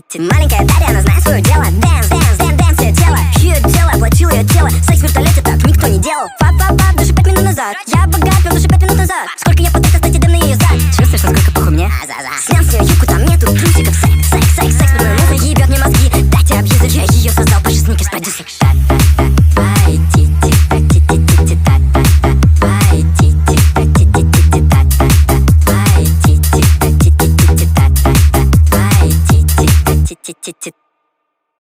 Маленькая Дарья, она знает свое дело. Дэнс, дэнс, дэнс, дэнс, ее тело. Ее дело, оплатил ее тело. Секс в вертолете так никто не делал. Пап, даже 5 минут назад. Я богат, но даже 5 минут назад. Сколько я потратил, кстати, дам на ее зад. Чувствуешь, насколько похуй мне? Снял с нее юбку, там нету трусиков. Секс, секс, секс, секс, под мою музыку ебет мне мозги. Дайте абьюзер, я ее создал, Паша Сникерс, продюсер. Твои тити, та-ти-ти-ти-ти, та-та-та. Твои тити, та-ти-ти-ти-ти, та-та-та. Твои тити, та-ти-ти-ти-ти, та-та-та. Твои тити, та-ти-ти-ти-ти.